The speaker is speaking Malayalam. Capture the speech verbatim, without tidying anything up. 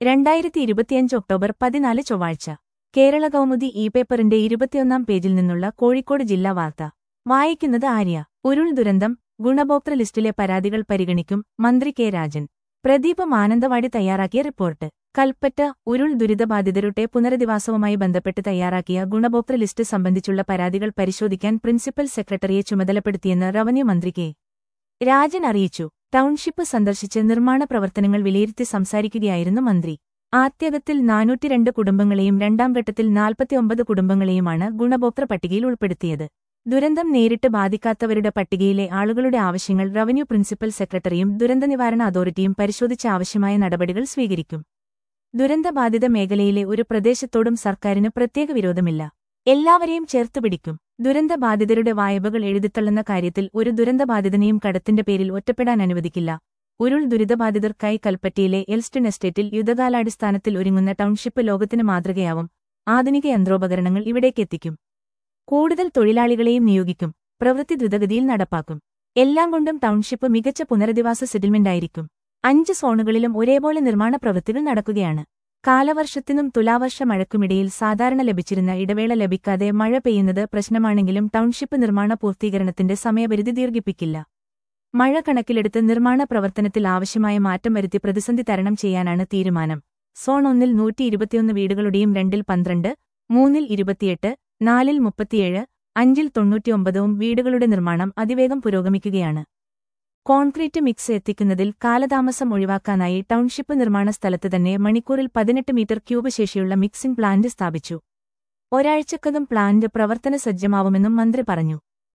രണ്ടായിരത്തി ഇരുപത്തിയഞ്ച് ഒക്ടോബർ പതിനാല് ചൊവ്വാഴ്ച കേരള കൗമുദി ഇ പേപ്പറിന്റെ ഇരുപത്തിയൊന്നാം പേജിൽ നിന്നുള്ള കോഴിക്കോട് ജില്ലാ വാർത്ത വായിക്കുന്നത് ആര്യ. ഉരുൾ ദുരന്തം ഗുണഭോക്തൃ ലിസ്റ്റിലെ പരാതികൾ പരിഗണിക്കും മന്ത്രി കെ രാജൻ. പ്രദീപ് മാനന്തവാടി തയ്യാറാക്കിയ റിപ്പോർട്ട്. കൽപ്പറ്റ ഉരുൾ ദുരിതബാധിതരുടെ പുനരധിവാസവുമായി ബന്ധപ്പെട്ട് തയ്യാറാക്കിയ ഗുണഭോക്തൃ ലിസ്റ്റ് സംബന്ധിച്ചുള്ള പരാതികൾ പരിശോധിക്കാൻ പ്രിൻസിപ്പൽ സെക്രട്ടറിയെ ചുമതലപ്പെടുത്തിയെന്ന് റവന്യൂ മന്ത്രി കെ രാജൻ അറിയിച്ചു. ടൗൺഷിപ്പ് സന്ദർശിച്ച് നിർമ്മാണ പ്രവർത്തനങ്ങൾ വിലയിരുത്തി സംസാരിക്കുകയായിരുന്നു മന്ത്രി. ആദ്യഘട്ടത്തിൽ നാനൂറ്റിരണ്ട് കുടുംബങ്ങളെയും രണ്ടാം ഘട്ടത്തിൽ നാൽപ്പത്തിയൊമ്പത് കുടുംബങ്ങളെയുമാണ് ഗുണഭോക്തൃ പട്ടികയിൽ ഉൾപ്പെടുത്തിയത്. ദുരന്തം നേരിട്ട് ബാധിക്കാത്തവരുടെ പട്ടികയിലെ ആളുകളുടെ ആവശ്യങ്ങൾ റവന്യൂ പ്രിൻസിപ്പൽ സെക്രട്ടറിയും ദുരന്തനിവാരണ അതോറിറ്റിയും പരിശോധിച്ച് ആവശ്യമായ നടപടികൾ സ്വീകരിക്കും. ദുരന്തബാധിത മേഖലയിലെ ഒരു പ്രദേശത്തോടും സർക്കാരിന് പ്രത്യേക വിരോധമില്ല. എല്ലാവരെയും ചേർത്തുപിടിക്കും. ദുരന്തബാധിതരുടെ വായ്പകൾ എഴുതിത്തള്ളുന്ന കാര്യത്തിൽ ഒരു ദുരന്തബാധിതനെയും കടത്തിന്റെ പേരിൽ ഒറ്റപ്പെടാൻ അനുവദിക്കില്ല. ഉരുൾ ദുരിതബാധിതർക്കായി കൽപ്പറ്റയിലെ എൽസ്റ്റൺ എസ്റ്റേറ്റിൽ യുദ്ധകാലാടിസ്ഥാനത്തിൽ ഒരുങ്ങുന്ന ടൗൺഷിപ്പ് ലോകത്തിന് മാതൃകയാവും. ആധുനിക യന്ത്രോപകരണങ്ങൾ ഇവിടേക്കെത്തിക്കും. കൂടുതൽ തൊഴിലാളികളെയും നിയോഗിക്കും. പ്രവൃത്തി ദ്രുതഗതിയിൽ നടപ്പാക്കും. എല്ലാം കൊണ്ടും ടൗൺഷിപ്പ് മികച്ച പുനരധിവാസ സെറ്റിൽമെന്റായിരിക്കും. അഞ്ച് സോണുകളിലും ഒരേപോലെ നിർമ്മാണ പ്രവൃത്തികൾ നടക്കുകയാണ്. കാലവർഷത്തിനും തുലാവർഷ മഴയ്ക്കുമിടയിൽ സാധാരണ ലഭിച്ചിരുന്ന ഇടവേള ലഭിക്കാതെ മഴ പെയ്യുന്നത് പ്രശ്നമാണെങ്കിലും ടൗൺഷിപ്പ് നിർമ്മാണ പൂർത്തീകരണത്തിന്റെ സമയപരിധി ദീർഘിപ്പിക്കില്ല. മഴ കണക്കിലെടുത്ത് നിർമ്മാണ പ്രവർത്തനത്തിൽ ആവശ്യമായ മാറ്റം വരുത്തി പ്രതിസന്ധി തരണം ചെയ്യാനാണ് തീരുമാനം. സോൺ ഒന്നിൽ നൂറ്റി ഇരുപത്തിയൊന്ന് വീടുകളുടെയും രണ്ടിൽ പന്ത്രണ്ട്, മൂന്നിൽ ഇരുപത്തിയെട്ട്, നാലിൽ മുപ്പത്തിയേഴ്, അഞ്ചിൽ തൊണ്ണൂറ്റിയൊമ്പതും വീടുകളുടെ നിർമ്മാണം അതിവേഗം പുരോഗമിക്കുകയാണ്. കോൺക്രീറ്റ് മിക്സ് എത്തിക്കുന്നതിൽ കാലതാമസം ഒഴിവാക്കാനായി ടൗൺഷിപ്പ് നിർമ്മാണ സ്ഥലത്ത് തന്നെ മണിക്കൂറിൽ പതിനെട്ട് മീറ്റർ ക്യൂബ് ശേഷിയുള്ള മിക്സിംഗ് പ്ലാന്റ് സ്ഥാപിച്ചു. ഒരാഴ്ചക്കകം പ്ലാന്റ് പ്രവർത്തന സജ്ജമാവുമെന്നും മന്ത്രി പറഞ്ഞു.